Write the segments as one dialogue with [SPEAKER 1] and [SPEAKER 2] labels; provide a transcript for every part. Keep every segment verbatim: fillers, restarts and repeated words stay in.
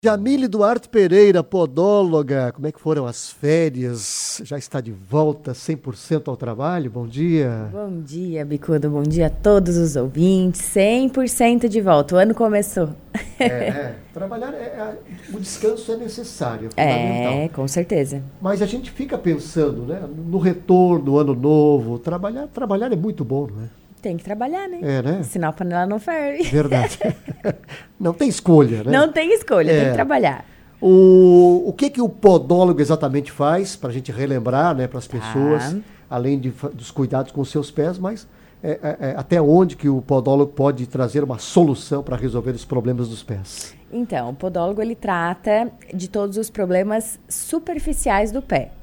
[SPEAKER 1] Jamile Duarte Pereira, podóloga, como é que foram as férias? Já está de volta cem por cento ao trabalho? Bom dia.
[SPEAKER 2] Bom dia, Bicudo. Bom dia a todos os ouvintes. cem por cento de volta. O ano começou.
[SPEAKER 1] É, é. Trabalhar, é, é, o descanso é necessário, é fundamental.
[SPEAKER 2] É, com certeza.
[SPEAKER 1] Mas a gente fica pensando, né, no retorno, ano novo. Trabalhar, trabalhar é muito bom, não é?
[SPEAKER 2] Tem que trabalhar, né?
[SPEAKER 1] É, né?
[SPEAKER 2] Senão a panela não ferve.
[SPEAKER 1] Verdade. Não tem escolha, né?
[SPEAKER 2] Não tem escolha,
[SPEAKER 1] É.
[SPEAKER 2] tem que trabalhar.
[SPEAKER 1] O, o que que o podólogo exatamente faz, para a gente relembrar, né, para as pessoas,
[SPEAKER 2] Tá.
[SPEAKER 1] além de, fa- dos cuidados com os seus pés, mas é, é, é, até onde que o podólogo pode trazer uma solução para resolver os problemas dos pés?
[SPEAKER 2] Então, o podólogo, ele trata de todos os problemas superficiais do pé.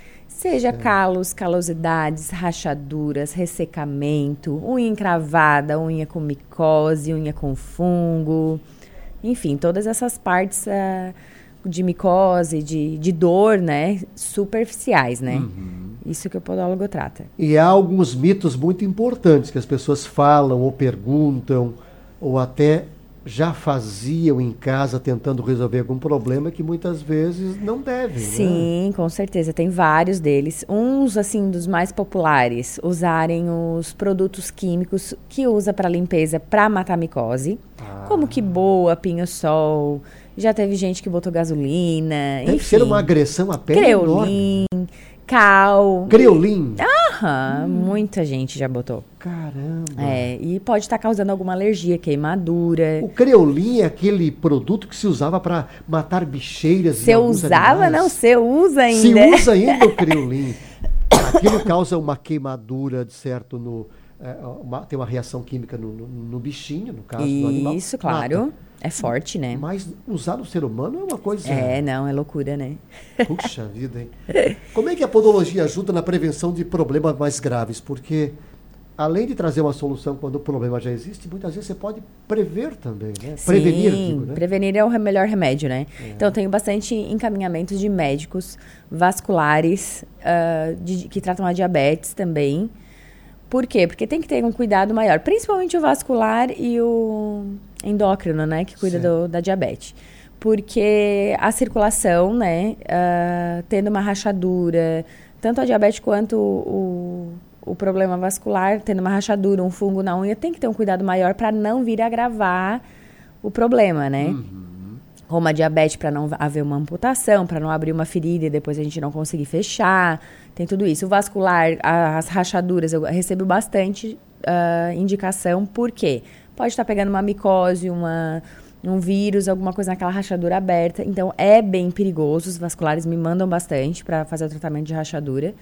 [SPEAKER 2] Seja calos, calosidades, rachaduras, ressecamento, unha encravada, unha com micose, unha com fungo, enfim, todas essas partes ah, de micose, de, de dor, né, superficiais, né? Isso que o podólogo trata.
[SPEAKER 1] E há alguns mitos muito importantes que as pessoas falam ou perguntam, ou até já faziam em casa tentando resolver algum problema que muitas vezes não devem, né?
[SPEAKER 2] Sim, com certeza. Tem vários deles. Uns, assim, dos mais populares, usarem os produtos químicos que usa para limpeza para matar micose.
[SPEAKER 1] Ah.
[SPEAKER 2] Como que boa, pinho-sol. Já teve gente que botou gasolina.
[SPEAKER 1] Deve
[SPEAKER 2] enfim.
[SPEAKER 1] ser uma agressão à pele enorme.
[SPEAKER 2] Creolin, cal.
[SPEAKER 1] Creolin.
[SPEAKER 2] Aham, muita gente já botou.
[SPEAKER 1] Caramba.
[SPEAKER 2] É, e pode estar causando alguma alergia, queimadura.
[SPEAKER 1] O creolin é aquele produto que se usava para matar bicheiras.
[SPEAKER 2] Você
[SPEAKER 1] em alguns
[SPEAKER 2] usava?
[SPEAKER 1] animais.
[SPEAKER 2] Não, você usa ainda.
[SPEAKER 1] Se usa ainda o creolin. Aquilo causa uma queimadura, de certo, no, é, uma- tem uma reação química no, no- no bichinho, no caso do animal.
[SPEAKER 2] Isso, claro.
[SPEAKER 1] Mata.
[SPEAKER 2] É forte, né?
[SPEAKER 1] Mas usar no ser humano é uma coisa...
[SPEAKER 2] É, não, é loucura, né?
[SPEAKER 1] Puxa vida, hein? Como é que a podologia ajuda na prevenção de problemas mais graves? Porque, além de trazer uma solução quando o problema já existe, muitas vezes você pode prever também, né? Prevenir,
[SPEAKER 2] Sim,
[SPEAKER 1] digo, né?
[SPEAKER 2] prevenir é o re- melhor remédio, né? Então, eu tenho bastante encaminhamentos de médicos vasculares ah, de- que tratam a diabetes também. Por quê? Porque tem que ter um cuidado maior, principalmente o vascular e o endócrino, né? Que cuida
[SPEAKER 1] Certo.
[SPEAKER 2] do- da diabetes. Porque a circulação, né? ah, tendo uma rachadura, tanto a diabetes quanto o, o problema vascular, tendo uma rachadura, um fungo na unha, tem que ter um cuidado maior para não vir agravar o problema, né? Ou uma diabetes para não haver uma amputação, para não abrir uma ferida e depois a gente não conseguir fechar. Tem tudo isso. O vascular, a- as rachaduras, eu recebo bastante ah, indicação. Por quê? Pode estar pegando uma micose, uma, um vírus, alguma coisa naquela rachadura aberta. Então, é bem perigoso. Os vasculares me mandam bastante para fazer o tratamento de rachadura.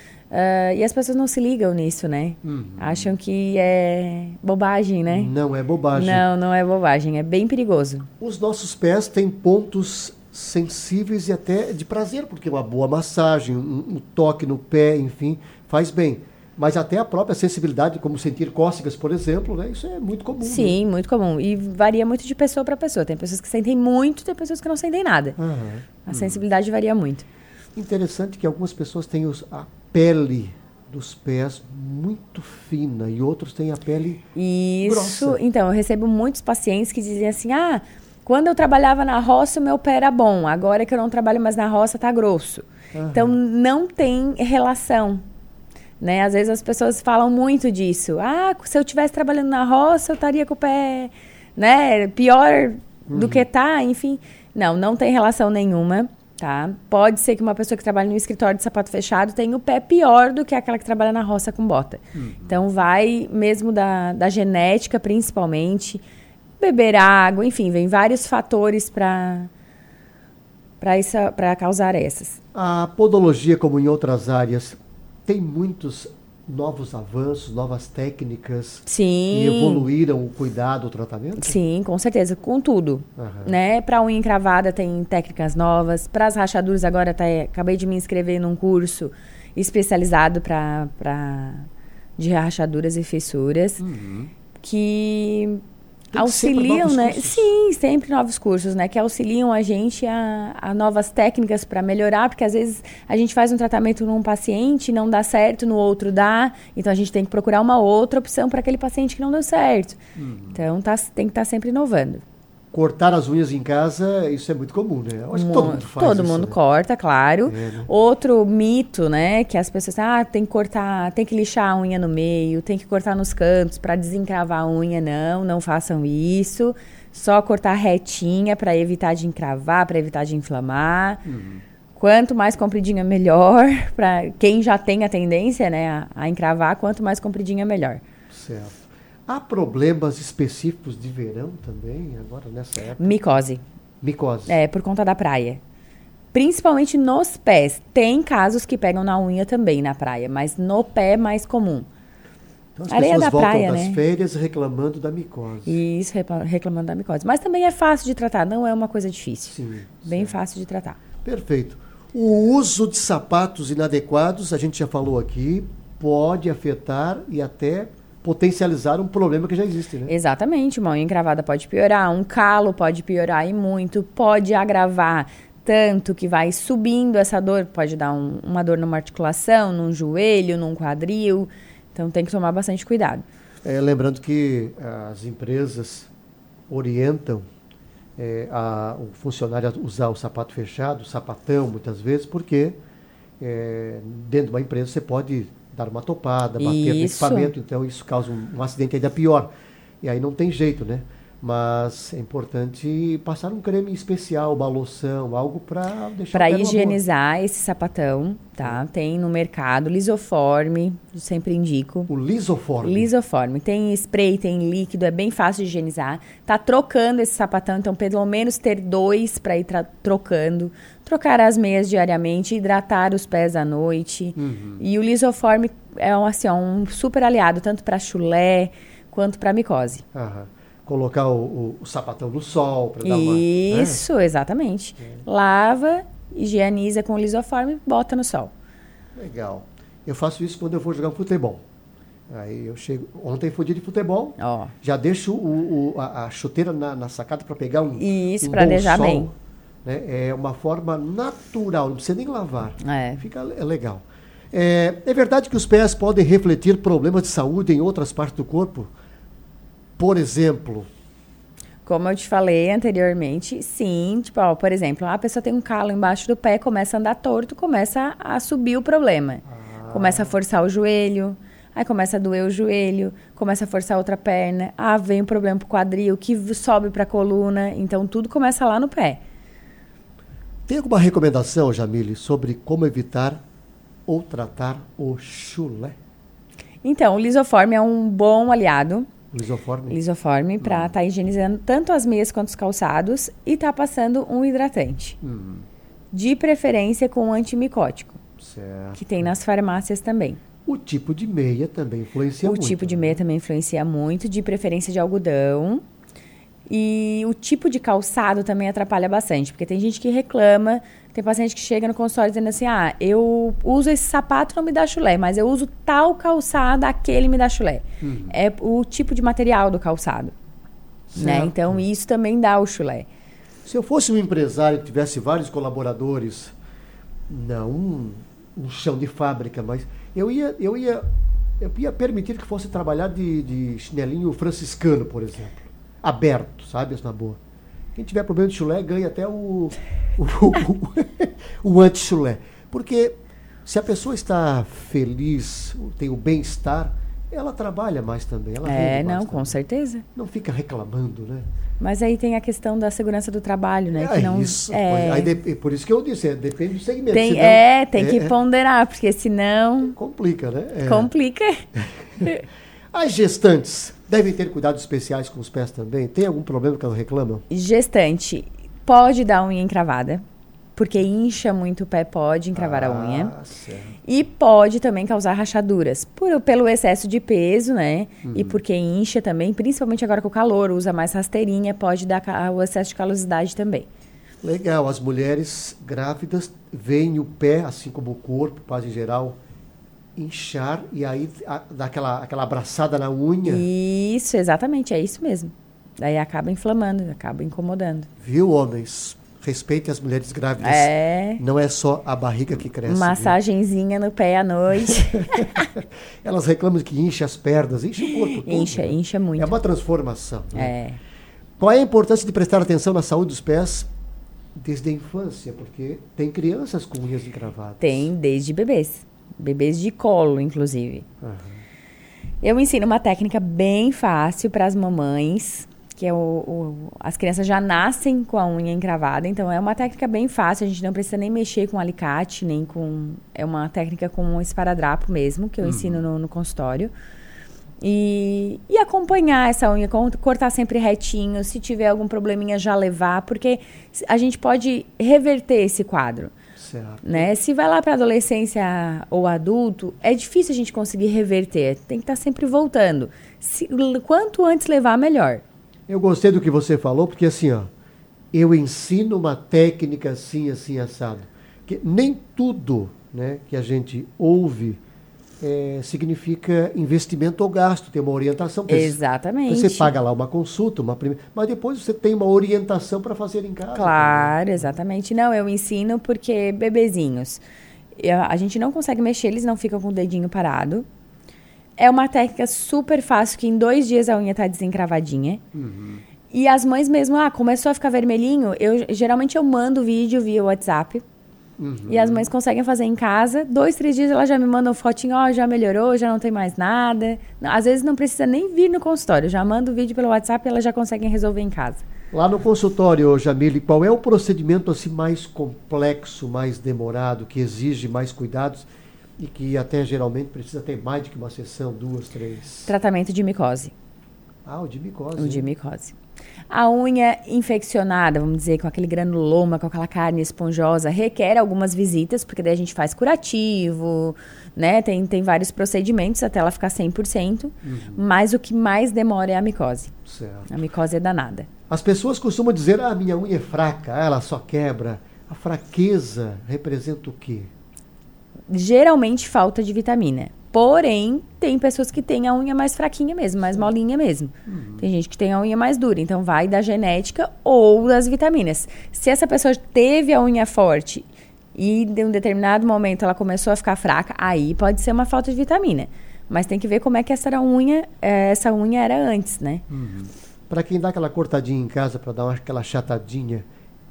[SPEAKER 2] Ah, e as pessoas não se ligam nisso, né? Acham que é bobagem, né?
[SPEAKER 1] Não é bobagem.
[SPEAKER 2] Não, não é bobagem. É bem perigoso.
[SPEAKER 1] Os nossos pés têm pontos sensíveis e até de prazer, porque uma boa massagem, um, um toque no pé, enfim, faz bem. Mas até a própria sensibilidade, como sentir cócegas, por exemplo, né? Isso é muito comum.
[SPEAKER 2] Sim, muito comum. E varia muito de pessoa para pessoa. Tem pessoas que sentem muito, tem pessoas que não sentem nada.
[SPEAKER 1] Né? Aham.
[SPEAKER 2] A sensibilidade varia muito.
[SPEAKER 1] Interessante que algumas pessoas têm os- a pele dos pés muito fina e outros têm a pele
[SPEAKER 2] Isso.
[SPEAKER 1] grossa.
[SPEAKER 2] Então, eu recebo muitos pacientes que dizem assim: ah, quando eu trabalhava na roça, o meu pé era bom. Agora que eu não trabalho mais na roça, tá grosso.
[SPEAKER 1] Aham.
[SPEAKER 2] Então, não tem relação. Né? Às vezes as pessoas falam muito disso. Ah, se eu estivesse trabalhando na roça, eu estaria com o pé, né, pior do que tá, enfim. Não, não tem relação nenhuma, tá? Pode ser que uma pessoa que trabalha no escritório de sapato fechado tenha o pé pior do que aquela que trabalha na roça com bota. Então, vai mesmo da, da genética, principalmente, beber água, enfim, vem vários fatores para para causar essas.
[SPEAKER 1] A podologia, como em outras áreas, tem muitos novos avanços, novas técnicas que
[SPEAKER 2] Sim.
[SPEAKER 1] evoluíram o cuidado, o tratamento?
[SPEAKER 2] Sim, com certeza, com tudo,
[SPEAKER 1] Aham.
[SPEAKER 2] né? Para unha encravada tem técnicas novas, para as rachaduras agora tá, acabei de me inscrever num curso especializado para para de rachaduras e fissuras que
[SPEAKER 1] Tem sempre
[SPEAKER 2] auxiliam,
[SPEAKER 1] novos
[SPEAKER 2] né?
[SPEAKER 1] cursos.
[SPEAKER 2] Sim, sempre novos cursos, né? Que auxiliam a gente a, a novas técnicas para melhorar, porque às vezes a gente faz um tratamento num paciente, não dá certo, no outro dá, então a gente tem que procurar uma outra opção para aquele paciente que não deu certo. Então tá, tem que estar sempre inovando.
[SPEAKER 1] cortar as unhas em casa, isso é muito comum, né? Eu acho que todo mundo faz
[SPEAKER 2] Todo
[SPEAKER 1] isso,
[SPEAKER 2] mundo
[SPEAKER 1] né?
[SPEAKER 2] corta, claro.
[SPEAKER 1] É, né?
[SPEAKER 2] Outro mito, né? Que as pessoas, ah, tem que cortar, tem que lixar a unha no meio, tem que cortar nos cantos para desencravar a unha. Não, não façam isso. Só cortar retinha para evitar de encravar, para evitar de inflamar.
[SPEAKER 1] Uhum.
[SPEAKER 2] Quanto mais compridinha, melhor. Para quem já tem a tendência, né, a, a encravar, quanto mais compridinha, melhor.
[SPEAKER 1] Certo. Há problemas específicos de verão também, agora nessa época?
[SPEAKER 2] Micose.
[SPEAKER 1] Micose.
[SPEAKER 2] É, por conta da praia. Principalmente nos pés. Tem casos que pegam na unha também na praia, mas no pé é mais comum.
[SPEAKER 1] Então as
[SPEAKER 2] Areia
[SPEAKER 1] pessoas
[SPEAKER 2] da
[SPEAKER 1] voltam
[SPEAKER 2] praia,
[SPEAKER 1] das
[SPEAKER 2] né?
[SPEAKER 1] férias reclamando da micose.
[SPEAKER 2] Isso, recla- reclamando da micose. Mas também é fácil de tratar, não é uma coisa difícil.
[SPEAKER 1] Sim.
[SPEAKER 2] Bem
[SPEAKER 1] certo.
[SPEAKER 2] fácil de tratar.
[SPEAKER 1] Perfeito. O uso de sapatos inadequados, a gente já falou aqui, pode afetar e até potencializar um problema que já existe, né?
[SPEAKER 2] Exatamente, uma unha encravada pode piorar, um calo pode piorar e muito, pode agravar tanto que vai subindo essa dor, pode dar um- uma dor numa articulação, num joelho, num quadril. Então tem que tomar bastante cuidado.
[SPEAKER 1] É, lembrando que as empresas orientam é, a- o funcionário a usar o sapato fechado, o sapatão, muitas vezes, porque é, dentro de uma empresa você pode dar uma topada, bater no
[SPEAKER 2] Isso.
[SPEAKER 1] equipamento, então isso causa um, um acidente ainda pior. E aí não tem jeito, né? Mas é importante passar um creme especial, uma loção, algo para deixar
[SPEAKER 2] Para
[SPEAKER 1] o pé numa boa.
[SPEAKER 2] higienizar esse sapatão, tá? Tem no mercado lisoforme, eu sempre indico.
[SPEAKER 1] O lisoforme.
[SPEAKER 2] Lisoforme. Tem spray, tem líquido, é bem fácil de higienizar. Tá trocando esse sapatão, então pelo menos ter dois para ir tra- trocando. Trocar as meias diariamente, hidratar os pés à noite.
[SPEAKER 1] Uhum.
[SPEAKER 2] E o lisoforme é um, assim, ó, um super aliado, tanto para chulé quanto para micose.
[SPEAKER 1] Aham. Colocar o, o- o sapatão no sol para dar uma... né?
[SPEAKER 2] Isso, exatamente. Lava, higieniza com lisoforme, bota no sol.
[SPEAKER 1] Legal. Eu faço isso quando eu vou jogar um futebol. Aí eu chego. Ontem foi dia de futebol.
[SPEAKER 2] Ó.
[SPEAKER 1] Já deixo o, o- a, a chuteira na, na sacada para pegar um.
[SPEAKER 2] Isso,
[SPEAKER 1] um
[SPEAKER 2] pra
[SPEAKER 1] bom
[SPEAKER 2] beijar
[SPEAKER 1] sol,
[SPEAKER 2] bem.
[SPEAKER 1] Né? É uma forma natural, não precisa nem lavar.
[SPEAKER 2] É.
[SPEAKER 1] Fica é legal. É, é verdade que os pés podem refletir problemas de saúde em outras partes do corpo? Por exemplo,
[SPEAKER 2] Como eu te falei anteriormente, sim, tipo, ó, por exemplo, a pessoa tem um calo embaixo do pé, começa a andar torto, começa a subir o problema. Começa a forçar o joelho, aí começa a doer o joelho, começa a forçar a outra perna, ah, vem um problema pro quadril, que sobe pra coluna, então tudo começa lá no pé.
[SPEAKER 1] tem alguma recomendação, Jamile, sobre como evitar ou tratar o chulé?
[SPEAKER 2] Então, o lisoforme é um bom aliado,
[SPEAKER 1] O lisoforme?
[SPEAKER 2] lisoforme, para estar higienizando tanto as meias quanto os calçados e tá passando um hidratante.
[SPEAKER 1] Hum,
[SPEAKER 2] De preferência com um antimicótico,
[SPEAKER 1] certo.
[SPEAKER 2] que tem nas farmácias também.
[SPEAKER 1] O tipo de meia também influencia
[SPEAKER 2] O
[SPEAKER 1] muito.
[SPEAKER 2] tipo de
[SPEAKER 1] né?
[SPEAKER 2] meia também influencia muito, de preferência de algodão. E o tipo de calçado também atrapalha bastante, porque tem gente que reclama, tem paciente que chega no consultório dizendo assim, ah, eu uso esse sapato, não me dá chulé, mas eu uso tal calçado, aquele me dá chulé.
[SPEAKER 1] Uhum.
[SPEAKER 2] É o tipo de material do calçado, né?
[SPEAKER 1] Certo.
[SPEAKER 2] Então isso também dá o chulé.
[SPEAKER 1] Se eu fosse um empresário que tivesse vários colaboradores, não um, um chão de fábrica, mas eu ia, eu ia, eu ia permitir que fosse trabalhar de, de chinelinho franciscano, por exemplo. Aberto, sabe? Isso na boa. Quem tiver problema de chulé ganha até o, o, o, o anti-chulé. Porque se a pessoa está feliz, tem o bem-estar, ela trabalha mais também. Ela
[SPEAKER 2] É,
[SPEAKER 1] rende mais
[SPEAKER 2] não, com
[SPEAKER 1] também.
[SPEAKER 2] certeza.
[SPEAKER 1] Não fica reclamando, né?
[SPEAKER 2] Mas aí tem a questão da segurança do trabalho, né?
[SPEAKER 1] É
[SPEAKER 2] que não,
[SPEAKER 1] isso.
[SPEAKER 2] é,
[SPEAKER 1] Aí, de- por isso que eu disse, é, depende do segmento.
[SPEAKER 2] tem,
[SPEAKER 1] senão-
[SPEAKER 2] é, tem que
[SPEAKER 1] é,
[SPEAKER 2] ponderar, porque senão
[SPEAKER 1] complica, né? É.
[SPEAKER 2] complica.
[SPEAKER 1] As gestantes devem ter cuidados especiais com os pés também? Tem algum problema que elas reclamam?
[SPEAKER 2] Gestante pode dar unha encravada, porque incha muito o pé, pode encravar a
[SPEAKER 1] Ah,
[SPEAKER 2] unha.
[SPEAKER 1] certo.
[SPEAKER 2] E pode também causar rachaduras, por, pelo excesso de peso, né? E porque incha também, principalmente agora com o calor, usa mais rasteirinha, pode dar ca- o excesso de calosidade também.
[SPEAKER 1] Legal, as mulheres grávidas veem o pé, assim como o corpo, quase em geral, inchar e aí a- dá aquela, aquela abraçada na unha.
[SPEAKER 2] Isso, exatamente, é isso mesmo. Daí acaba inflamando, acaba incomodando.
[SPEAKER 1] Viu, homens? Respeitem as mulheres grávidas.
[SPEAKER 2] É,
[SPEAKER 1] Não é só a barriga que cresce. viu?
[SPEAKER 2] massagenzinha no pé à noite.
[SPEAKER 1] Elas reclamam que incha as pernas, incha o corpo todo.
[SPEAKER 2] Incha,
[SPEAKER 1] né?
[SPEAKER 2] incha muito.
[SPEAKER 1] É uma transformação. Né?
[SPEAKER 2] É.
[SPEAKER 1] Qual é a importância de prestar atenção na saúde dos pés desde a infância? Porque tem crianças com unhas encravadas.
[SPEAKER 2] Tem, desde bebês. Bebês de colo, inclusive.
[SPEAKER 1] Uhum.
[SPEAKER 2] Eu ensino uma técnica bem fácil para as mamães, que é o, o, as crianças já nascem com a unha encravada, então é uma técnica bem fácil, a gente não precisa nem mexer com alicate, nem com... É uma técnica com um esparadrapo mesmo, que eu uhum. ensino no, no consultório. E, e acompanhar essa unha, cortar sempre retinho, se tiver algum probleminha já levar, porque a gente pode reverter esse quadro.
[SPEAKER 1] Certo.
[SPEAKER 2] Né? Se vai lá para adolescência ou adulto, é difícil a gente conseguir reverter, tem que estar sempre voltando. Se, quanto antes levar, melhor.
[SPEAKER 1] Eu gostei do que você falou, porque assim, ó, eu ensino uma técnica assim, assim, assado. Que nem tudo, né, que a gente ouve É, significa investimento ou gasto, tem uma orientação.
[SPEAKER 2] Exatamente.
[SPEAKER 1] Você paga lá uma consulta, uma primeira, mas depois você tem uma orientação para fazer em casa.
[SPEAKER 2] Claro,
[SPEAKER 1] também.
[SPEAKER 2] Exatamente. Não, eu ensino porque bebezinhos, eu, a gente não consegue mexer, eles não ficam com o dedinho parado. É uma técnica super fácil, que em dois dias a unha está desencravadinha. Uhum. E as mães mesmo, ah, começou a ficar vermelhinho, eu, geralmente eu mando vídeo via WhatsApp. Uhum. E as mães conseguem fazer em casa. Dois, três dias elas já me mandam fotinho, ó, oh, já melhorou, já não tem mais nada. Às vezes não precisa nem vir no consultório, já mando o vídeo pelo WhatsApp e elas já conseguem resolver em casa.
[SPEAKER 1] Lá no consultório, Jamile, qual é o procedimento assim mais complexo, mais demorado, que exige mais cuidados e que até geralmente precisa ter mais do que uma sessão, duas, três?
[SPEAKER 2] Tratamento de micose.
[SPEAKER 1] Ah, o de micose.
[SPEAKER 2] O de micose. A unha infeccionada, vamos dizer, com aquele granuloma, com aquela carne esponjosa, requer algumas visitas, porque daí a gente faz curativo, né? Tem, tem vários procedimentos até ela ficar cem por cento, uhum. Mas o que mais demora é a micose.
[SPEAKER 1] Certo.
[SPEAKER 2] A micose é danada.
[SPEAKER 1] As pessoas costumam dizer, ah, minha unha é fraca, ela só quebra. A fraqueza representa o quê?
[SPEAKER 2] Geralmente falta de vitamina. Porém, tem pessoas que têm a unha mais fraquinha mesmo, mais molinha mesmo. Uhum. Tem gente que tem a unha mais dura. Então, vai da genética ou das vitaminas. Se essa pessoa teve a unha forte e, de um determinado momento, ela começou a ficar fraca, aí pode ser uma falta de vitamina. Mas tem que ver como é que essa unha, essa unha era antes, né?
[SPEAKER 1] Uhum. Para quem dá aquela cortadinha em casa, para dar uma, aquela chatadinha,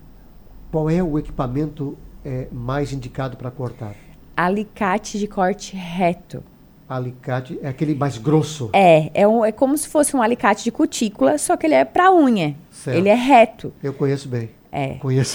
[SPEAKER 1] qual é o equipamento é, mais indicado para cortar?
[SPEAKER 2] Alicate de corte reto.
[SPEAKER 1] Alicate é aquele mais grosso?
[SPEAKER 2] É, é, um, é como se fosse um alicate de cutícula, só que ele é para unha.
[SPEAKER 1] Certo.
[SPEAKER 2] Ele é reto.
[SPEAKER 1] Eu conheço bem.
[SPEAKER 2] É.
[SPEAKER 1] Conheço.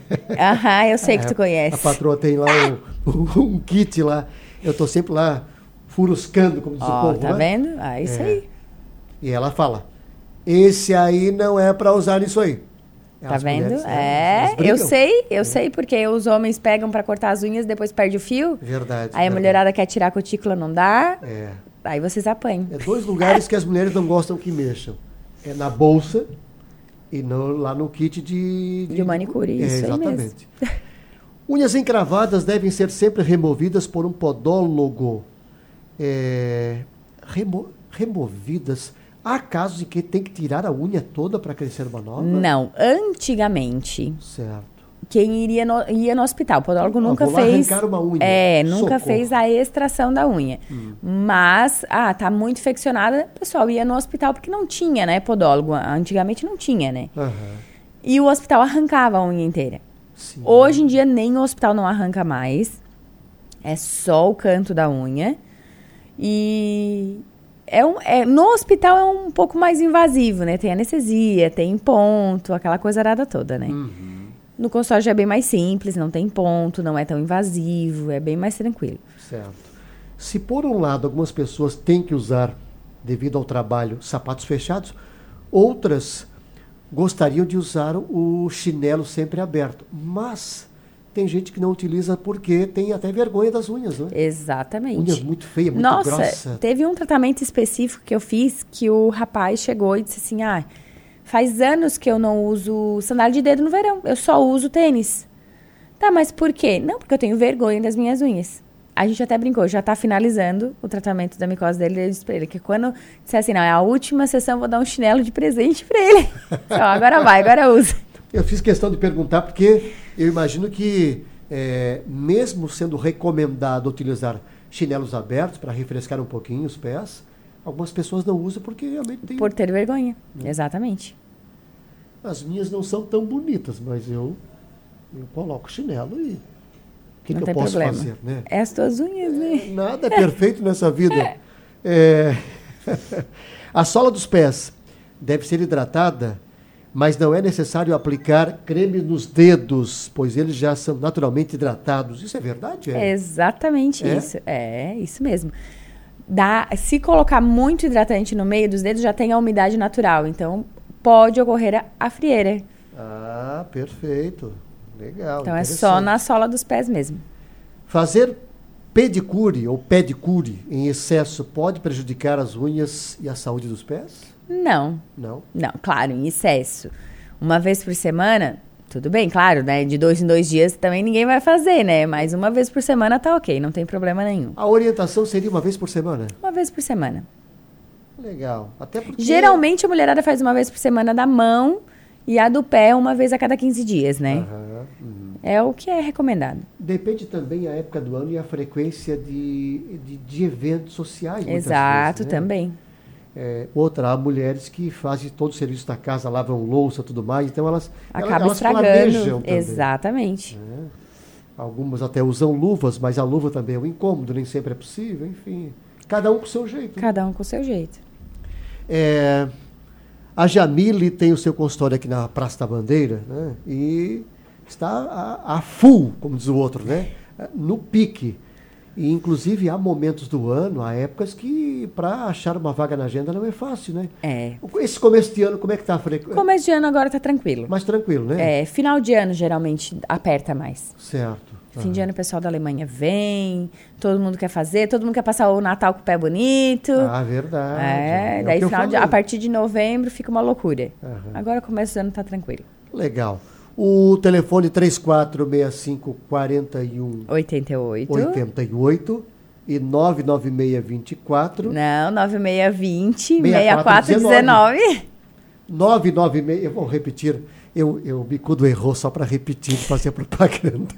[SPEAKER 2] Aham, eu sei que tu conhece.
[SPEAKER 1] A patroa tem lá um, um, um kit lá. Eu tô sempre lá furuscando, como diz oh, o povo.
[SPEAKER 2] Tá
[SPEAKER 1] né?
[SPEAKER 2] vendo? Ah, isso é. aí.
[SPEAKER 1] E ela fala, esse aí não é para usar isso aí.
[SPEAKER 2] Tá As vendo? Mulheres, é, eu sei, eu é. sei, porque os homens pegam para cortar as unhas, depois perde o fio.
[SPEAKER 1] Verdade.
[SPEAKER 2] Aí
[SPEAKER 1] verdade.
[SPEAKER 2] a mulherada quer tirar a cutícula, não dá.
[SPEAKER 1] É.
[SPEAKER 2] Aí vocês apanham.
[SPEAKER 1] É dois lugares que as mulheres não gostam que mexam. É na bolsa e no, lá no kit de...
[SPEAKER 2] De, de manicure,
[SPEAKER 1] é,
[SPEAKER 2] isso
[SPEAKER 1] exatamente.
[SPEAKER 2] aí mesmo.
[SPEAKER 1] Unhas encravadas devem ser sempre removidas por um podólogo. É, remo, removidas... Há casos em que tem que tirar a unha toda para crescer uma nova?
[SPEAKER 2] Não. Antigamente,
[SPEAKER 1] certo.
[SPEAKER 2] quem iria no, ia no hospital, o podólogo
[SPEAKER 1] ah,
[SPEAKER 2] nunca
[SPEAKER 1] vou lá
[SPEAKER 2] fez...
[SPEAKER 1] arrancar uma unha.
[SPEAKER 2] É, nunca
[SPEAKER 1] Socorro.
[SPEAKER 2] fez a extração da unha. Hum. Mas, ah, tá muito infeccionada, o pessoal ia no hospital porque não tinha, né, podólogo. Antigamente não tinha, né?
[SPEAKER 1] Uhum.
[SPEAKER 2] E o hospital arrancava a unha inteira.
[SPEAKER 1] Sim.
[SPEAKER 2] Hoje em dia, nem o hospital não arranca mais. É só o canto da unha. E... É um, é, no hospital é um pouco mais invasivo, né? Tem anestesia, tem ponto, aquela coisa arada toda, né?
[SPEAKER 1] Uhum.
[SPEAKER 2] No consultório já é bem mais simples, não tem ponto, não é tão invasivo, é bem mais tranquilo.
[SPEAKER 1] Certo. Se por um lado algumas pessoas têm que usar, devido ao trabalho, sapatos fechados, outras gostariam de usar o chinelo sempre aberto. Mas... tem gente que não utiliza porque tem até vergonha das unhas, né?
[SPEAKER 2] Exatamente.
[SPEAKER 1] Unhas muito feias, muito
[SPEAKER 2] Nossa,
[SPEAKER 1] grossa.
[SPEAKER 2] Nossa, teve um tratamento específico que eu fiz que o rapaz chegou e disse assim, ah, faz anos que eu não uso sandália de dedo no verão, eu só uso tênis. Tá, mas por quê? Não, porque eu tenho vergonha das minhas unhas. A gente até brincou, já tá finalizando o tratamento da micose dele, eu disse pra ele que quando disser assim, não, é a última sessão, eu vou dar um chinelo de presente pra ele. Então, agora vai, agora usa.
[SPEAKER 1] Eu fiz questão de perguntar porque eu imagino que, é, mesmo sendo recomendado utilizar chinelos abertos para refrescar um pouquinho os pés, algumas pessoas não usam porque realmente tem...
[SPEAKER 2] Por ter vergonha, hum. exatamente.
[SPEAKER 1] As minhas não são tão bonitas, mas eu, eu coloco chinelo e o que, que eu posso problema. fazer, né?
[SPEAKER 2] É as tuas unhas, né?
[SPEAKER 1] Nada é perfeito nessa vida. É... A sola dos pés deve ser hidratada, mas não é necessário aplicar creme nos dedos, pois eles já são naturalmente hidratados. Isso é verdade?
[SPEAKER 2] É, é exatamente é? isso. É, isso mesmo. Dá, se colocar muito hidratante no meio dos dedos, já tem a umidade natural. Então, pode ocorrer a, a frieira.
[SPEAKER 1] Ah, perfeito. Legal.
[SPEAKER 2] Então, é só na sola dos pés mesmo.
[SPEAKER 1] Fazer pedicure ou pedicure em excesso pode prejudicar as unhas e a saúde dos pés?
[SPEAKER 2] Não.
[SPEAKER 1] Não?
[SPEAKER 2] Não, claro, em excesso. Uma vez por semana, tudo bem, claro, né? De dois em dois dias também ninguém vai fazer, né? Mas uma vez por semana tá ok, não tem problema nenhum.
[SPEAKER 1] A orientação seria uma vez por semana?
[SPEAKER 2] Uma vez por semana.
[SPEAKER 1] Legal. Até porque...
[SPEAKER 2] Geralmente a mulherada faz uma vez por semana da mão e a do pé uma vez a cada quinze dias, né?
[SPEAKER 1] Aham, uhum.
[SPEAKER 2] É o que é recomendado.
[SPEAKER 1] Depende também a época do ano e a frequência de, de, de eventos sociais.
[SPEAKER 2] Exato,
[SPEAKER 1] vezes, né?
[SPEAKER 2] também.
[SPEAKER 1] É, outra, há mulheres que fazem todo o serviço da casa, lavam louça e tudo mais, então elas
[SPEAKER 2] acaba
[SPEAKER 1] elas
[SPEAKER 2] estragando. Exatamente.
[SPEAKER 1] Né? Algumas até usam luvas, mas a luva também é um incômodo, nem sempre é possível, enfim. Cada um com o seu jeito.
[SPEAKER 2] Cada um com o seu jeito.
[SPEAKER 1] É, a Jamile tem o seu consultório aqui na Praça da Bandeira, né? E está a, a full, como diz o outro, né? No pique. E, inclusive, há momentos do ano, há épocas que para achar uma vaga na agenda não é fácil, né?
[SPEAKER 2] É.
[SPEAKER 1] Esse começo de ano, como é que está a frequência?
[SPEAKER 2] Começo de ano agora está tranquilo.
[SPEAKER 1] Mais tranquilo, né?
[SPEAKER 2] É, final de ano geralmente aperta mais.
[SPEAKER 1] Certo.
[SPEAKER 2] Fim de ano o pessoal da Alemanha vem, todo mundo quer fazer, todo mundo quer passar o Natal com o pé bonito.
[SPEAKER 1] Ah, verdade.
[SPEAKER 2] É,
[SPEAKER 1] é
[SPEAKER 2] daí final de, a partir de novembro fica uma loucura.
[SPEAKER 1] Uhum.
[SPEAKER 2] Agora começo do ano está tranquilo.
[SPEAKER 1] Legal. O telefone três quatro seis cinco, quatro um
[SPEAKER 2] oitenta e oito.
[SPEAKER 1] oitenta e oito e nove nove seis dois quatro.
[SPEAKER 2] Não, nove seis dois zero, seis quatro um nove.
[SPEAKER 1] nove nove seis, eu vou repetir, eu, eu bicudo errou só para repetir, fazer propaganda.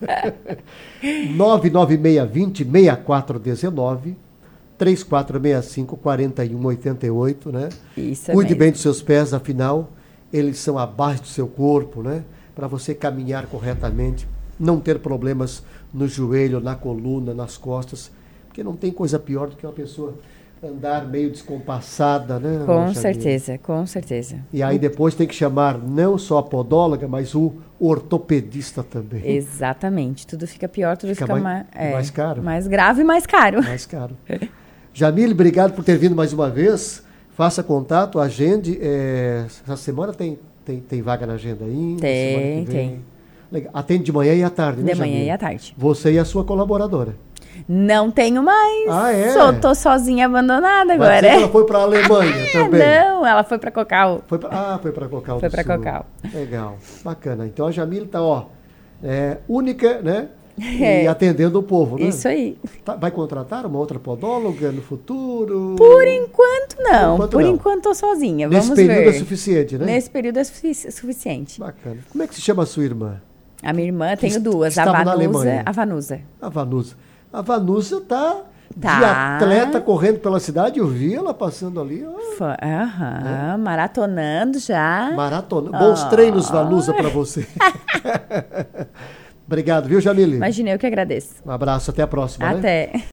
[SPEAKER 1] nove nove seis dois zero, seis quatro um nove, três quatro seis cinco, quatro um oito oito, né?
[SPEAKER 2] Isso
[SPEAKER 1] Cuide
[SPEAKER 2] mesmo.
[SPEAKER 1] bem dos seus pés, afinal, eles são a base do seu corpo, né? Para você caminhar corretamente, não ter problemas no joelho, na coluna, nas costas, porque não tem coisa pior do que uma pessoa andar meio descompassada, né?
[SPEAKER 2] Com certeza, com certeza.
[SPEAKER 1] E aí depois tem que chamar não só a podóloga, mas o ortopedista também.
[SPEAKER 2] Exatamente, tudo fica pior, tudo fica,
[SPEAKER 1] fica mais,
[SPEAKER 2] mais, é,
[SPEAKER 1] mais caro.
[SPEAKER 2] Mais grave e mais caro.
[SPEAKER 1] Mais caro. Jamile, obrigado por ter vindo mais uma vez. Faça contato, agende. É, essa semana tem, tem, tem vaga na agenda ainda?
[SPEAKER 2] Tem, tem.
[SPEAKER 1] Legal. Atende de manhã e à tarde, né,
[SPEAKER 2] De manhã
[SPEAKER 1] Jamile?
[SPEAKER 2] e à tarde.
[SPEAKER 1] Você e a sua colaboradora.
[SPEAKER 2] Não tenho mais.
[SPEAKER 1] Ah, é?
[SPEAKER 2] Só tô sozinha, abandonada
[SPEAKER 1] Vai
[SPEAKER 2] agora.
[SPEAKER 1] dizer que ela foi para a Alemanha também.
[SPEAKER 2] Não, ela foi para Cocal.
[SPEAKER 1] Foi pra, ah, foi para Cocal
[SPEAKER 2] Foi
[SPEAKER 1] do
[SPEAKER 2] para
[SPEAKER 1] Sul.
[SPEAKER 2] Cocal.
[SPEAKER 1] Legal, bacana. Então a Jamile está, ó, é, única, né?
[SPEAKER 2] É.
[SPEAKER 1] E atendendo o povo, né?
[SPEAKER 2] Isso aí.
[SPEAKER 1] Tá, vai contratar uma outra podóloga no futuro?
[SPEAKER 2] Por enquanto, não.
[SPEAKER 1] Por enquanto,
[SPEAKER 2] Por
[SPEAKER 1] não.
[SPEAKER 2] enquanto, tô sozinha.
[SPEAKER 1] Nesse
[SPEAKER 2] Vamos
[SPEAKER 1] período
[SPEAKER 2] ver.
[SPEAKER 1] é suficiente, né?
[SPEAKER 2] Nesse período é sufici- suficiente.
[SPEAKER 1] Bacana. Como é que se chama a sua irmã?
[SPEAKER 2] A minha irmã, tenho
[SPEAKER 1] Que
[SPEAKER 2] duas. A
[SPEAKER 1] estava na
[SPEAKER 2] Vanusa,
[SPEAKER 1] Alemanha.
[SPEAKER 2] a Vanusa.
[SPEAKER 1] A Vanusa. A Vanusa está
[SPEAKER 2] Tá.
[SPEAKER 1] de atleta correndo pela cidade. Eu vi ela passando ali. Ó,
[SPEAKER 2] Fa- Aham, maratonando já.
[SPEAKER 1] maratona. Bons
[SPEAKER 2] Oh.
[SPEAKER 1] treinos, Vanusa, para você. Obrigado, viu, Jamile?
[SPEAKER 2] Imagina, eu que agradeço.
[SPEAKER 1] Um abraço, até a próxima. Né?
[SPEAKER 2] Até.